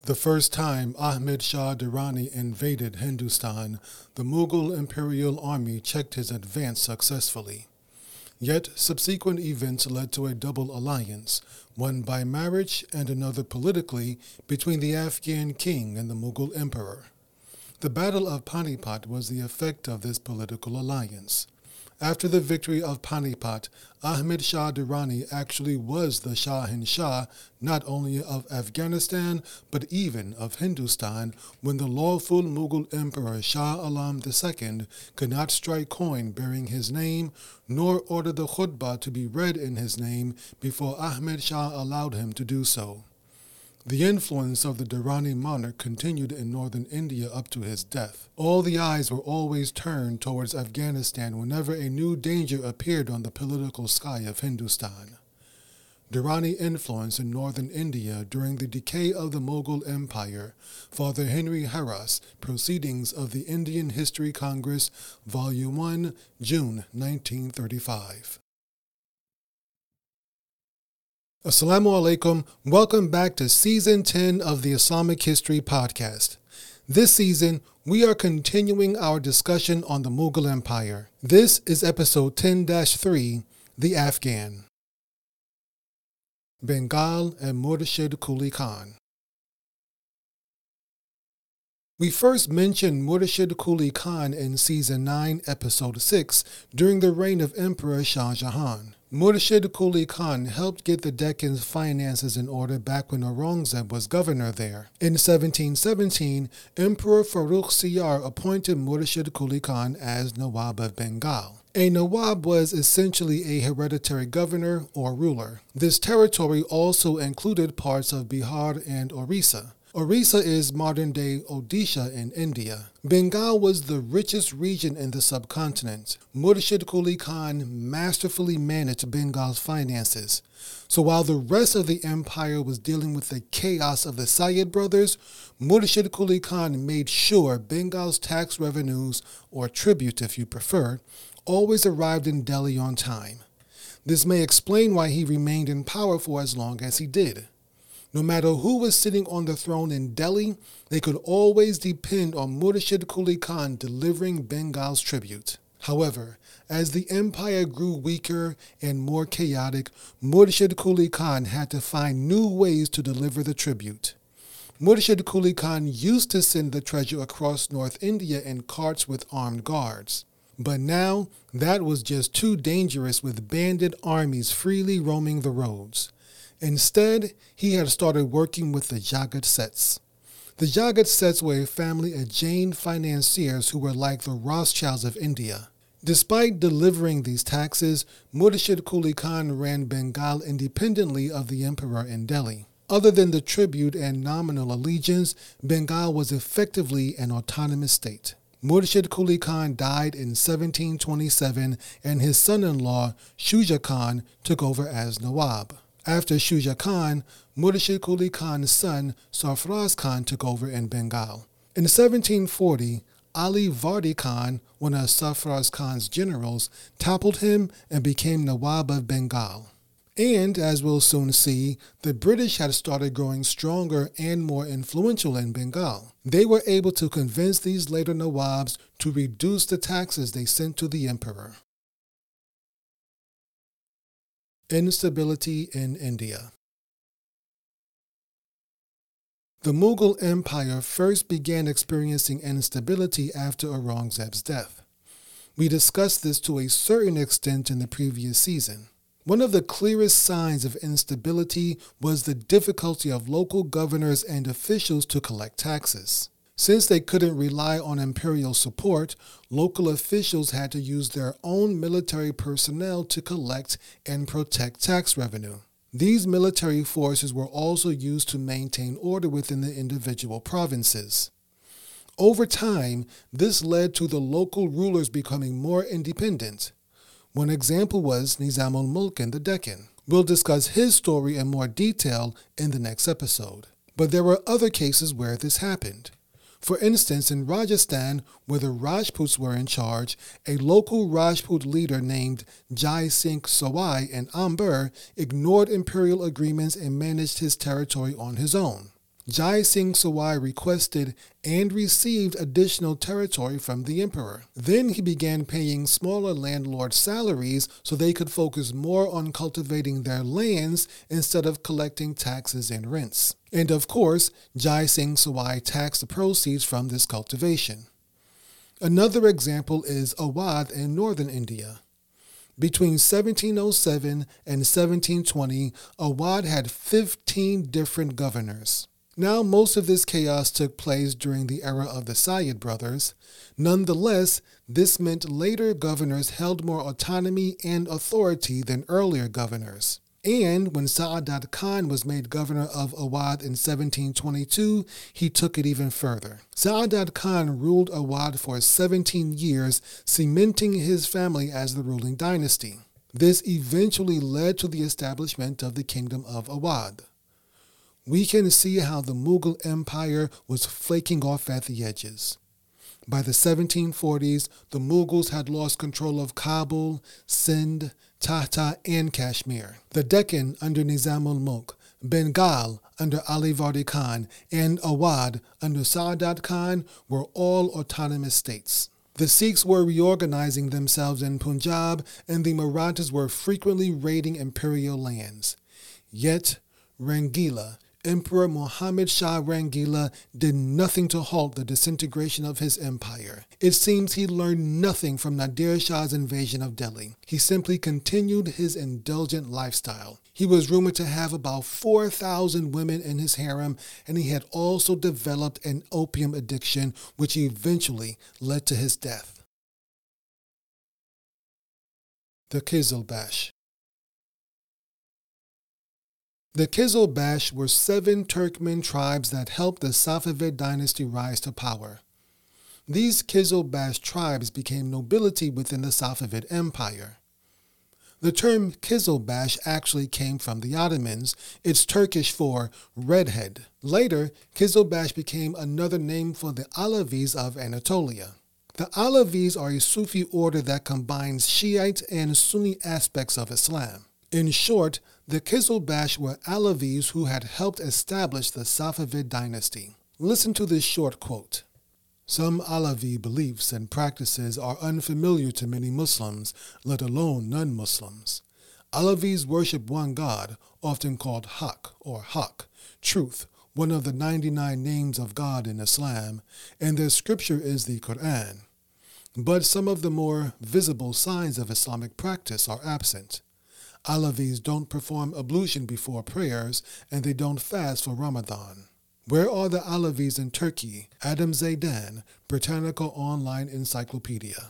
The first time Ahmed Shah Durrani invaded Hindustan, the Mughal imperial army checked his advance successfully. Yet subsequent events led to a double alliance, one by marriage and another politically, between the Afghan king and the Mughal emperor. The Battle of Panipat was the effect of this political alliance. After the victory of Panipat, Ahmed Shah Durrani actually was the Shahinshah not only of Afghanistan but even of Hindustan when the lawful Mughal emperor Shah Alam II could not strike coin bearing his name nor order the khutbah to be read in his name before Ahmed Shah allowed him to do so. The influence of the Durrani monarch continued in northern India up to his death. All the eyes were always turned towards Afghanistan whenever a new danger appeared on the political sky of Hindustan. Durrani influence in northern India during the decay of the Mughal Empire, Father Henry Harras, Proceedings of the Indian History Congress, Volume 1, June 1935. Assalamu alaikum. Welcome back to Season 10 of the Islamic History Podcast. This season, we are continuing our discussion on the Mughal Empire. This is Episode 10-3, The Afghan. Bengal and Murshid Quli Khan. We first mentioned Murshid Quli Khan in Season 9, Episode 6, during the reign of Emperor Shah Jahan. Murshid Quli Khan helped get the Deccan's finances in order back when Aurangzeb was governor there. In 1717, Emperor Farrukh Siyar appointed Murshid Quli Khan as Nawab of Bengal. A Nawab was essentially a hereditary governor or ruler. This territory also included parts of Bihar and Orissa. Orissa is modern-day Odisha in India. Bengal was the richest region in the subcontinent. Murshid Quli Khan masterfully managed Bengal's finances. So while the rest of the empire was dealing with the chaos of the Sayyid brothers, Murshid Quli Khan made sure Bengal's tax revenues, or tribute if you prefer, always arrived in Delhi on time. This may explain why he remained in power for as long as he did. No matter who was sitting on the throne in Delhi, they could always depend on Murshid Quli Khan delivering Bengal's tribute. However, as the empire grew weaker and more chaotic, Murshid Quli Khan had to find new ways to deliver the tribute. Murshid Quli Khan used to send the treasure across North India in carts with armed guards. But now, that was just too dangerous with bandit armies freely roaming the roads. Instead, he had started working with the Jagat Sets. The Jagat Sets were a family of Jain financiers who were like the Rothschilds of India. Despite delivering these taxes, Murshid Quli Khan ran Bengal independently of the emperor in Delhi. Other than the tribute and nominal allegiance, Bengal was effectively an autonomous state. Murshid Quli Khan died in 1727 and his son-in-law, Shuja Khan, took over as Nawab. After Shuja Khan, Murshid Quli Khan's son, Sarfraz Khan, took over in Bengal. In 1740, Ali Vardi Khan, one of Sarfraz Khan's generals, toppled him and became Nawab of Bengal. And, as we'll soon see, the British had started growing stronger and more influential in Bengal. They were able to convince these later Nawabs to reduce the taxes they sent to the emperor. Instability in India. The Mughal Empire first began experiencing instability after Aurangzeb's death. We discussed this to a certain extent in the previous season. One of the clearest signs of instability was the difficulty of local governors and officials to collect taxes. Since they couldn't rely on imperial support, local officials had to use their own military personnel to collect and protect tax revenue. These military forces were also used to maintain order within the individual provinces. Over time, this led to the local rulers becoming more independent. One example was Nizam ul-Mulk in the Deccan. We'll discuss his story in more detail in the next episode. But there were other cases where this happened. For instance, in Rajasthan, where the Rajputs were in charge, a local Rajput leader named Jai Singh Sawai and Amber ignored imperial agreements and managed his territory on his own. Jai Singh Sawai requested and received additional territory from the emperor. Then he began paying smaller landlord salaries so they could focus more on cultivating their lands instead of collecting taxes and rents. And of course, Jai Singh Sawai taxed the proceeds from this cultivation. Another example is Awadh in northern India. Between 1707 and 1720, Awadh had 15 different governors. Now, most of this chaos took place during the era of the Syed brothers. Nonetheless, this meant later governors held more autonomy and authority than earlier governors. And when Sa'adat Khan was made governor of Awadh in 1722, he took it even further. Sa'adat Khan ruled Awadh for 17 years, cementing his family as the ruling dynasty. This eventually led to the establishment of the Kingdom of Awadh. We can see how the Mughal Empire was flaking off at the edges. By the 1740s, the Mughals had lost control of Kabul, Sindh, Tahta, and Kashmir. The Deccan under Nizam-ul-Mulk, Bengal under Ali Vardi Khan, and Awadh under Sa'adat Khan were all autonomous states. The Sikhs were reorganizing themselves in Punjab, and the Marathas were frequently raiding imperial lands. Yet, Rangila, Emperor Muhammad Shah Rangila, did nothing to halt the disintegration of his empire. It seems he learned nothing from Nadir Shah's invasion of Delhi. He simply continued his indulgent lifestyle. He was rumored to have about 4,000 women in his harem, and he had also developed an opium addiction, which eventually led to his death. The Qizilbash. The Qizilbash were 7 Turkmen tribes that helped the Safavid dynasty rise to power. These Qizilbash tribes became nobility within the Safavid Empire. The term Qizilbash actually came from the Ottomans. It's Turkish for redhead. Later, Qizilbash became another name for the Alavis of Anatolia. The Alavis are a Sufi order that combines Shiite and Sunni aspects of Islam. In short, the Qizilbash were Alavis who had helped establish the Safavid dynasty. Listen to this short quote. Some Alavi beliefs and practices are unfamiliar to many Muslims, let alone non-Muslims. Alavis worship one God, often called Haq or Haq, truth, one of the 99 names of God in Islam, and their scripture is the Quran. But some of the more visible signs of Islamic practice are absent. Alavis don't perform ablution before prayers, and they don't fast for Ramadan. Where are the Alavis in Turkey? Adam Zaydan, Britannica Online Encyclopedia.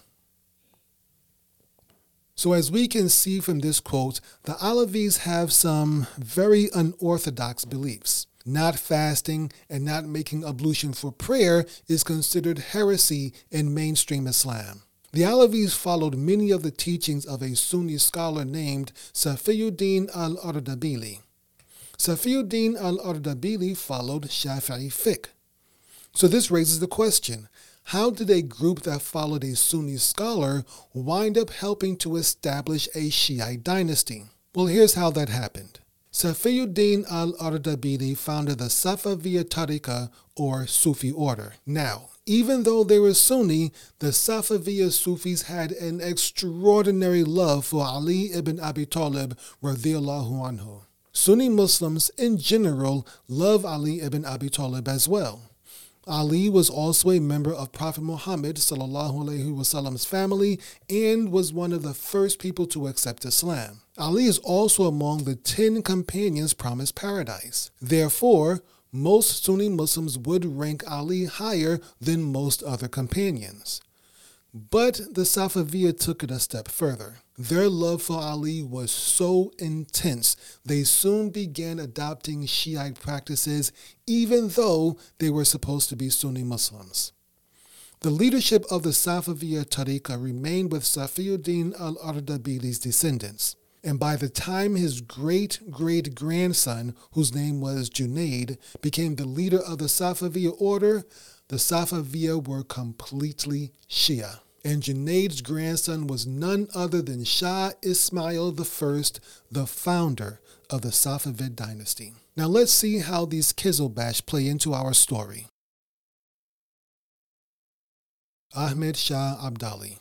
So as we can see from this quote, the Alavis have some very unorthodox beliefs. Not fasting and not making ablution for prayer is considered heresy in mainstream Islam. The Alavis followed many of the teachings of a Sunni scholar named Safiyuddin al-Ardabili. Safiyuddin al-Ardabili followed Shafi'i fiqh. So this raises the question, how did a group that followed a Sunni scholar wind up helping to establish a Shiite dynasty? Well, here's how that happened. Safiyuddin al-Ardabili founded the Safaviya Tariqa, or Sufi order. Now, even though they were Sunni, the Safaviya Sufis had an extraordinary love for Ali ibn Abi Talib radhiyallahu anhu. Sunni Muslims in general love Ali ibn Abi Talib as well. Ali was also a member of Prophet Muhammad ﷺ's family and was one of the first people to accept Islam. Ali is also among the 10 companions promised paradise. Therefore, most Sunni Muslims would rank Ali higher than most other companions. But the Safaviya took it a step further. Their love for Ali was so intense, they soon began adopting Shiite practices, even though they were supposed to be Sunni Muslims. The leadership of the Safaviya Tariqa remained with Safiyuddin al-Ardabili's descendants. And by the time his great-great-grandson, whose name was Junaid, became the leader of the Safaviya order, the Safaviya were completely Shia. And Junaid's grandson was none other than Shah Ismail I, the founder of the Safavid dynasty. Now let's see how these Qizilbash play into our story. Ahmed Shah Abdali.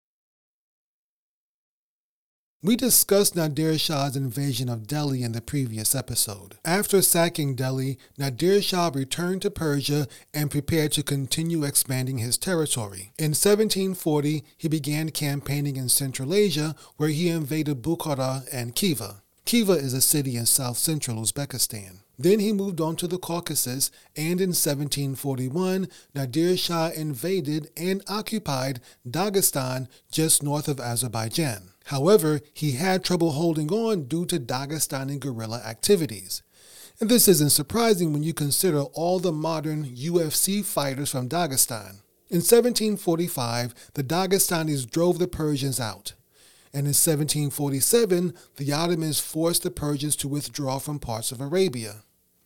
We discussed Nadir Shah's invasion of Delhi in the previous episode. After sacking Delhi, Nadir Shah returned to Persia and prepared to continue expanding his territory. In 1740, he began campaigning in Central Asia, where he invaded Bukhara and Khiva. Khiva is a city in south-central Uzbekistan. Then he moved on to the Caucasus, and in 1741, Nadir Shah invaded and occupied Dagestan just north of Azerbaijan. However, he had trouble holding on due to Dagestani guerrilla activities. And this isn't surprising when you consider all the modern UFC fighters from Dagestan. In 1745, the Dagestanis drove the Persians out. And in 1747, the Ottomans forced the Persians to withdraw from parts of Arabia.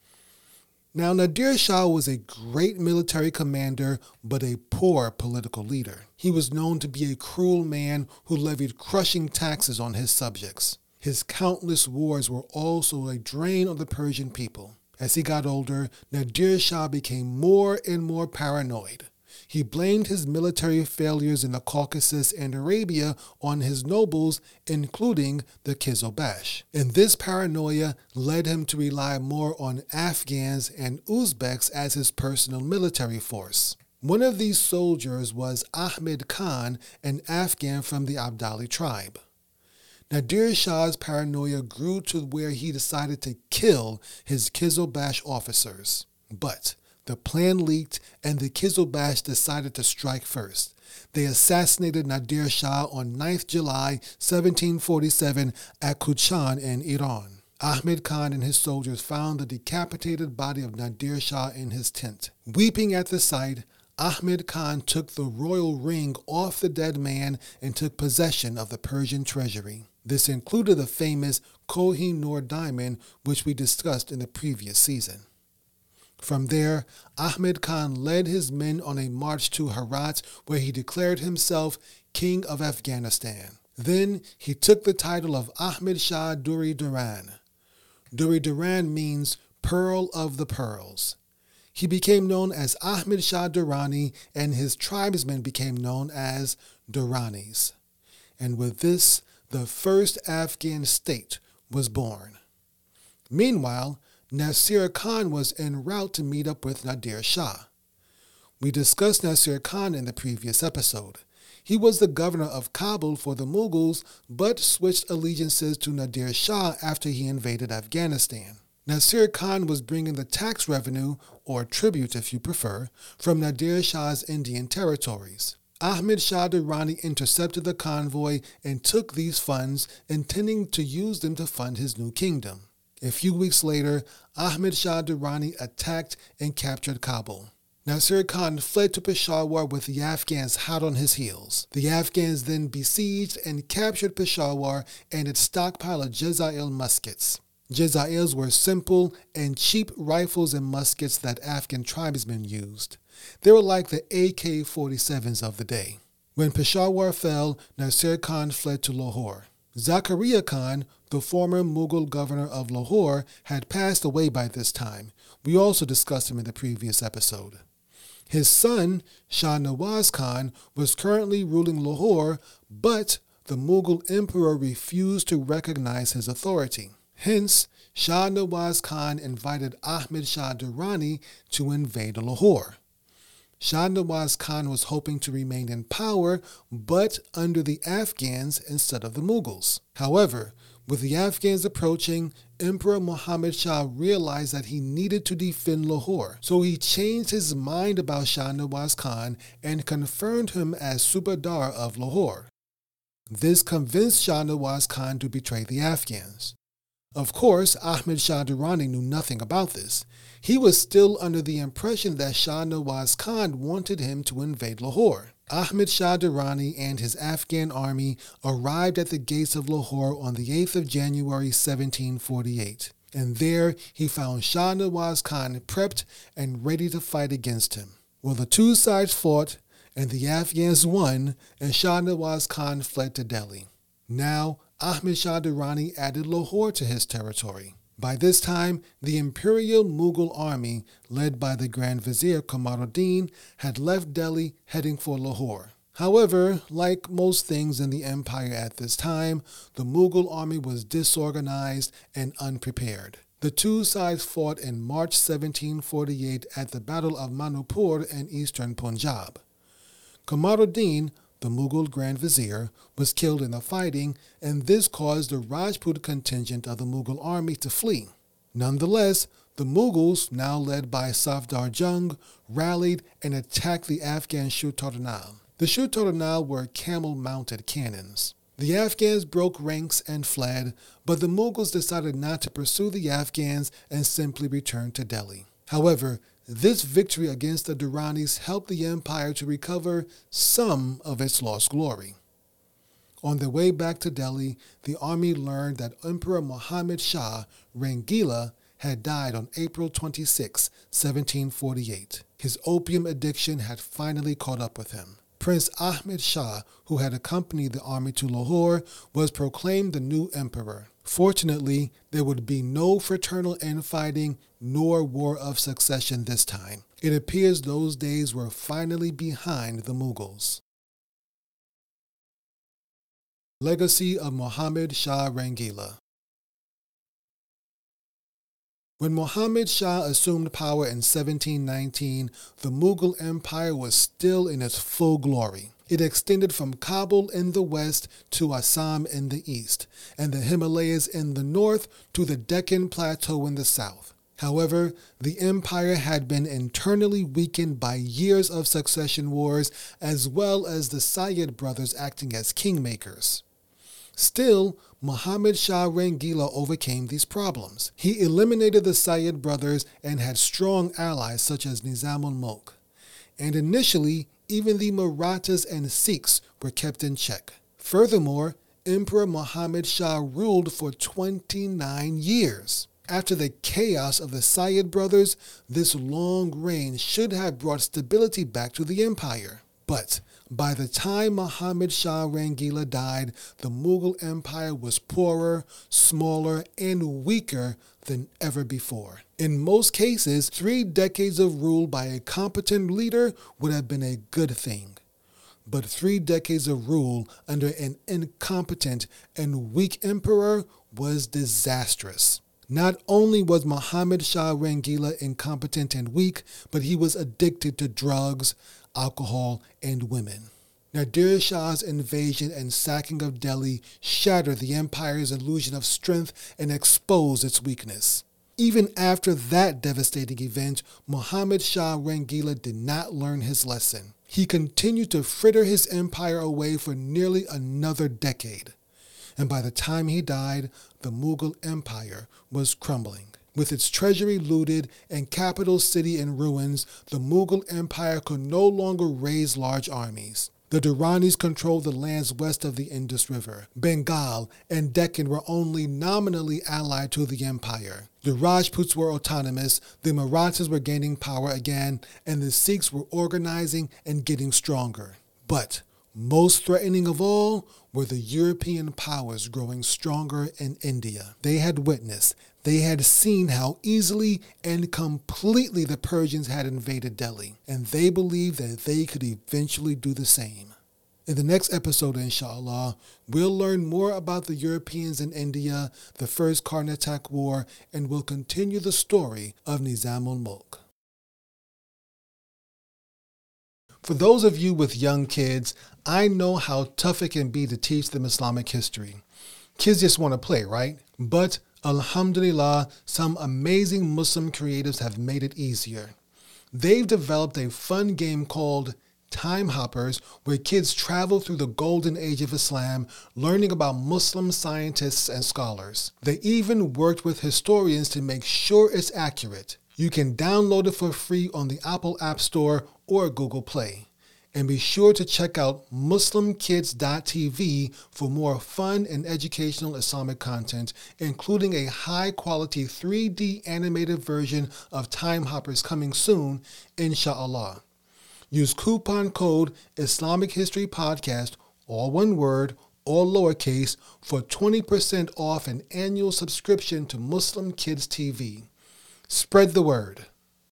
Now, Nadir Shah was a great military commander, but a poor political leader. He was known to be a cruel man who levied crushing taxes on his subjects. His countless wars were also a drain on the Persian people. As he got older, Nadir Shah became more and more paranoid. He blamed his military failures in the Caucasus and Arabia on his nobles, including the Qizilbash. And this paranoia led him to rely more on Afghans and Uzbeks as his personal military force. One of these soldiers was Ahmed Khan, an Afghan from the Abdali tribe. Nadir Shah's paranoia grew to where he decided to kill his Qizilbash officers. But the plan leaked, and the Qizilbash decided to strike first. They assassinated Nadir Shah on 9th July 1747 at Kuchan in Iran. Ahmed Khan and his soldiers found the decapitated body of Nadir Shah in his tent. Weeping at the sight, Ahmed Khan took the royal ring off the dead man and took possession of the Persian treasury. This included the famous Koh-i-Noor diamond, which we discussed in the previous season. From there, Ahmed Khan led his men on a march to Herat, where he declared himself King of Afghanistan. Then he took the title of Ahmed Shah Duri-Duran. Duri-Duran means Pearl of the Pearls. He became known as Ahmed Shah Durrani, and his tribesmen became known as Durranis. And with this, the first Afghan state was born. Meanwhile, Nasir Khan was en route to meet up with Nadir Shah. We discussed Nasir Khan in the previous episode. He was the governor of Kabul for the Mughals, but switched allegiances to Nadir Shah after he invaded Afghanistan. Nasir Khan was bringing the tax revenue, or tribute if you prefer, from Nadir Shah's Indian territories. Ahmed Shah Durrani intercepted the convoy and took these funds, intending to use them to fund his new kingdom. A few weeks later, Ahmed Shah Durrani attacked and captured Kabul. Nasir Khan fled to Peshawar with the Afghans hot on his heels. The Afghans then besieged and captured Peshawar and its stockpile of Jazail muskets. Jazails were simple and cheap rifles and muskets that Afghan tribesmen used. They were like the AK-47s of the day. When Peshawar fell, Nasir Khan fled to Lahore. Zakaria Khan, the former Mughal governor of Lahore, had passed away by this time. We also discussed him in the previous episode. His son, Shah Nawaz Khan, was currently ruling Lahore, but the Mughal emperor refused to recognize his authority. Hence, Shah Nawaz Khan invited Ahmed Shah Durrani to invade Lahore. Shah Nawaz Khan was hoping to remain in power, but under the Afghans instead of the Mughals. However, with the Afghans approaching, Emperor Muhammad Shah realized that he needed to defend Lahore, so he changed his mind about Shah Nawaz Khan and confirmed him as Subadar of Lahore. This convinced Shah Nawaz Khan to betray the Afghans. Of course, Ahmed Shah Durrani knew nothing about this. He was still under the impression that Shah Nawaz Khan wanted him to invade Lahore. Ahmed Shah Durrani and his Afghan army arrived at the gates of Lahore on the 8th of January 1748, and there he found Shah Nawaz Khan prepped and ready to fight against him. Well, the two sides fought, and the Afghans won, and Shah Nawaz Khan fled to Delhi. Now, Ahmad Shah Durrani added Lahore to his territory. By this time, the Imperial Mughal army, led by the Grand Vizier Kamaruddin, had left Delhi heading for Lahore. However, like most things in the empire at this time, the Mughal army was disorganized and unprepared. The two sides fought in March 1748 at the Battle of Manipur in eastern Punjab. Kamaruddin, the Mughal Grand Vizier, was killed in the fighting, and this caused the Rajput contingent of the Mughal army to flee. Nonetheless, the Mughals, now led by Safdar Jung, rallied and attacked the Afghan Shut-ur-Nal. The Shut-ur-Nal were camel-mounted cannons. The Afghans broke ranks and fled, but the Mughals decided not to pursue the Afghans and simply returned to Delhi. However, this victory against the Durranis helped the empire to recover some of its lost glory. On their way back to Delhi, the army learned that Emperor Muhammad Shah Rangila had died on April 26, 1748. His opium addiction had finally caught up with him. Prince Ahmed Shah, who had accompanied the army to Lahore, was proclaimed the new emperor. Fortunately, there would be no fraternal infighting nor war of succession this time. It appears those days were finally behind the Mughals. Legacy of Muhammad Shah Rangila. When Muhammad Shah assumed power in 1719, the Mughal Empire was still in its full glory. It extended from Kabul in the west to Assam in the east, and the Himalayas in the north to the Deccan Plateau in the south. However, the empire had been internally weakened by years of succession wars, as well as the Sayyid brothers acting as kingmakers. Still, Muhammad Shah Rangila overcame these problems. He eliminated the Sayyid brothers and had strong allies such as Nizam-ul-Mulk. And initially, even the Marathas and Sikhs were kept in check. Furthermore, Emperor Muhammad Shah ruled for 29 years. After the chaos of the Sayyid brothers, this long reign should have brought stability back to the empire. But by the time Muhammad Shah Rangila died, the Mughal Empire was poorer, smaller, and weaker than ever before. In most cases, 3 decades of rule by a competent leader would have been a good thing. But 3 decades of rule under an incompetent and weak emperor was disastrous. Not only was Muhammad Shah Rangila incompetent and weak, but he was addicted to drugs, alcohol, and women. Nadir Shah's invasion and sacking of Delhi shattered the empire's illusion of strength and exposed its weakness. Even after that devastating event, Muhammad Shah Rangila did not learn his lesson. He continued to fritter his empire away for nearly another decade. And by the time he died, the Mughal Empire was crumbling. With its treasury looted and capital city in ruins, the Mughal Empire could no longer raise large armies. The Durranis controlled the lands west of the Indus River. Bengal and Deccan were only nominally allied to the empire. The Rajputs were autonomous, the Marathas were gaining power again, and the Sikhs were organizing and getting stronger. But most threatening of all were the European powers growing stronger in India. They had witnessed, they had seen how easily and completely the Persians had invaded Delhi, and they believed that they could eventually do the same. In the next episode, inshallah, we'll learn more about the Europeans in India, the First Karnatak War, and we'll continue the story of Nizam-ul-Mulk. For those of you with young kids, I know how tough it can be to teach them Islamic history. Kids just want to play, right? But alhamdulillah, some amazing Muslim creatives have made it easier. They've developed a fun game called Time Hoppers, where kids travel through the golden age of Islam, learning about Muslim scientists and scholars. They even worked with historians to make sure it's accurate. You can download it for free on the Apple App Store or Google Play. And be sure to check out muslimkids.tv for more fun and educational Islamic content, including a high-quality 3D animated version of Time Hoppers coming soon, inshallah. Use coupon code Islamic History Podcast, all one word, all lowercase, for 20% off an annual subscription to Muslim Kids TV. Spread the word.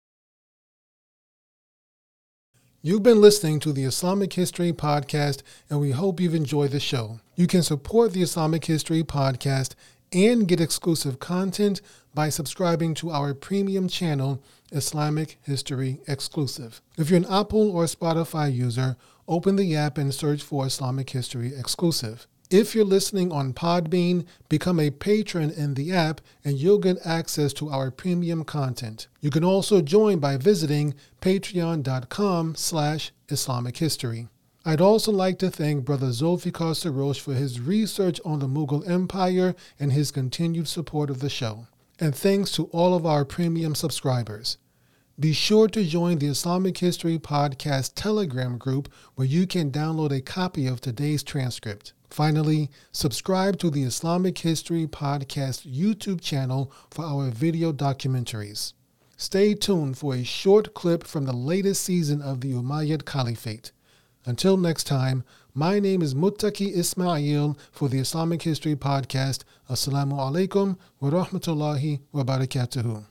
You've been listening to the Islamic History Podcast, and we hope you've enjoyed the show. You can support the Islamic History Podcast and get exclusive content by subscribing to our premium channel, Islamic History Exclusive. If you're an Apple or Spotify user, open the app and search for Islamic History Exclusive. If you're listening on Podbean, become a patron in the app and you'll get access to our premium content. You can also join by visiting patreon.com/Islamic History. I'd also like to thank Brother Zulfikar Sarosh for his research on the Mughal Empire and his continued support of the show. And thanks to all of our premium subscribers. Be sure to join the Islamic History Podcast Telegram group where you can download a copy of today's transcript. Finally, subscribe to the Islamic History Podcast YouTube channel for our video documentaries. Stay tuned for a short clip from the latest season of the Umayyad Caliphate. Until next time, my name is Muttaqi Ismail for the Islamic History Podcast. Assalamu alaikum wa rahmatullahi wa barakatuhu.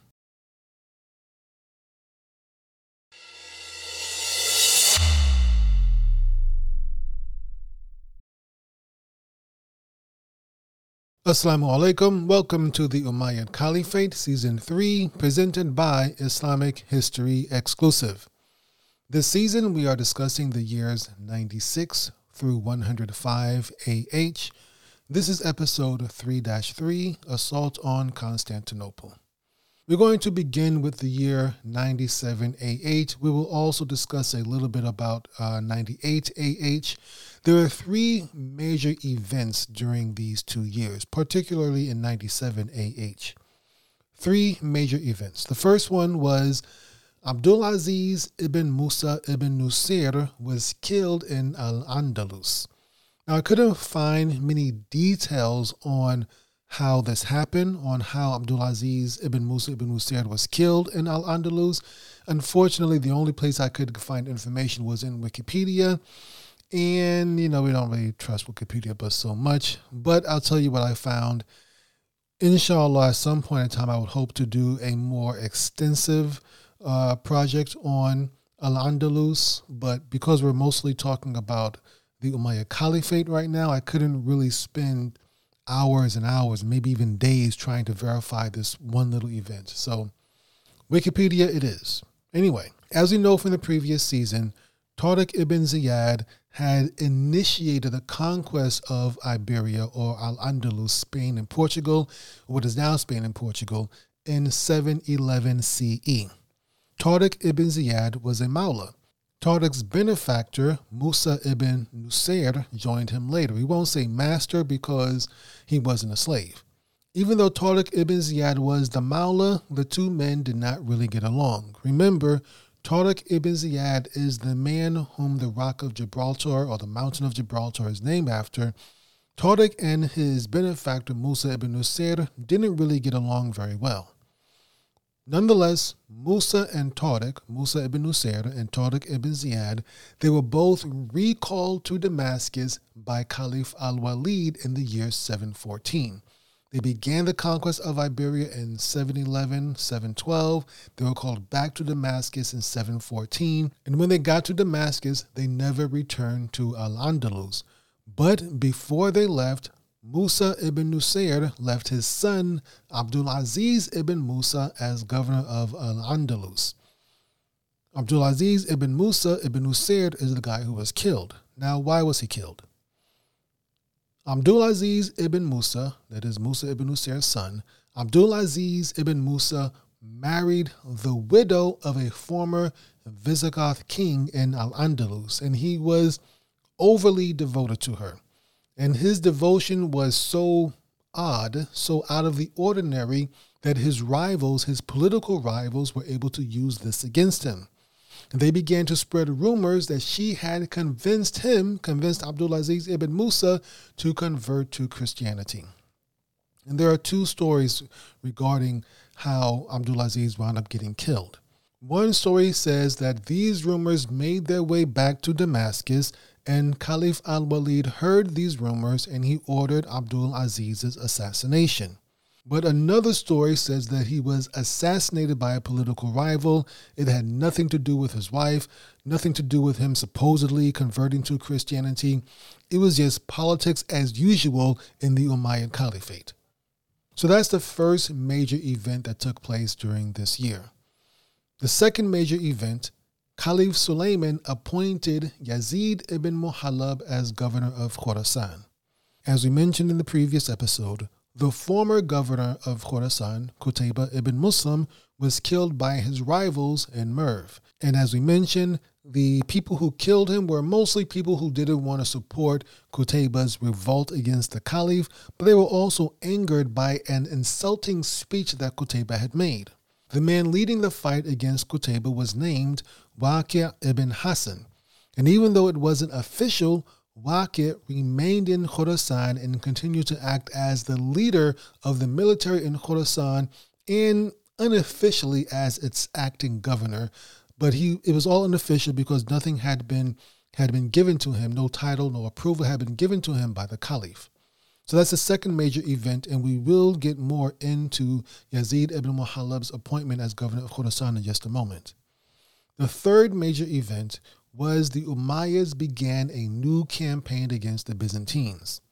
Assalamu alaikum. Welcome to the Umayyad Caliphate Season 3, presented by Islamic History Exclusive. This season, we are discussing the years 96 through 105 AH. This is episode 3-3, Assault on Constantinople. We're going to begin with the year 97 AH. We will also discuss a little bit about 98 AH. There are three major events during these 2 years, particularly in 97 AH. Three major events. The first one was Abdulaziz ibn Musa ibn Nusayr was killed in Al-Andalus. Now, I couldn't find many details on how this happened, on how Abdulaziz ibn Musa ibn Nusayr was killed in Al-Andalus. Unfortunately, the only place I could find information was in Wikipedia. And, we don't really trust Wikipedia but so much. But I'll tell you what I found. Inshallah, at some point in time, I would hope to do a more extensive project on Al-Andalus. But because we're mostly talking about the Umayyad Caliphate right now, I couldn't really spend hours and hours, maybe even days, trying to verify this one little event. So Wikipedia it is. Anyway, as we know from the previous season, Tariq ibn Ziyad had initiated the conquest of Iberia, or Al-Andalus, Spain and Portugal, what is now Spain and Portugal, in 711 CE. Tariq ibn Ziyad was a Mawla. Tariq's benefactor, Musa ibn Nusayr, joined him later. We won't say master because he wasn't a slave. Even though Tariq ibn Ziyad was the Mawla, the two men did not really get along. Remember, Tariq ibn Ziyad is the man whom the Rock of Gibraltar, or the Mountain of Gibraltar, is named after. Tariq and his benefactor, Musa ibn Nusayr, didn't really get along very well. Nonetheless, Musa ibn Nusayr and Tariq ibn Ziyad, they were both recalled to Damascus by Caliph al-Walid in the year 714. They began the conquest of Iberia in 711, 712. They were called back to Damascus in 714. And when they got to Damascus, they never returned to Al-Andalus. But before they left, Musa ibn Nusayr left his son Abdulaziz ibn Musa as governor of Al-Andalus. Abdulaziz ibn Musa ibn Nusayr is the guy who was killed. Now, why was he killed? Abdulaziz ibn Musa, that is Musa ibn Nusayr's son, Abdulaziz ibn Musa married the widow of a former Visigoth king in Al-Andalus, and he was overly devoted to her. And his devotion was so odd, so out of the ordinary, that his rivals, his political rivals, were able to use this against him. And they began to spread rumors that she had convinced Abdulaziz ibn Musa to convert to Christianity. And there are two stories regarding how Abdulaziz wound up getting killed. One story says that these rumors made their way back to Damascus, and Caliph al-Walid heard these rumors and he ordered Abdul Aziz's assassination. But another story says that he was assassinated by a political rival. It had nothing to do with his wife, nothing to do with him supposedly converting to Christianity. It was just politics as usual in the Umayyad Caliphate. So that's the first major event that took place during this year. The second major event, Caliph Suleiman appointed Yazid ibn Muhallab as governor of Khorasan. As we mentioned in the previous episode, the former governor of Khorasan, Qutayba ibn Muslim, was killed by his rivals in Merv. And as we mentioned, the people who killed him were mostly people who didn't want to support Qutayba's revolt against the Caliph, but they were also angered by an insulting speech that Qutayba had made. The man leading the fight against Qutayba was named Waqi' ibn Hassan. And even though it wasn't official, Waqi' remained in Khorasan and continued to act as the leader of the military in Khorasan and unofficially as its acting governor. But it was all unofficial because nothing had been given to him, no title, no approval had been given to him by the Caliph. So that's the second major event, and we will get more into Yazid ibn Muhallab's appointment as governor of Khorasan in just a moment. The third major event was the Umayyads began a new campaign against the Byzantines.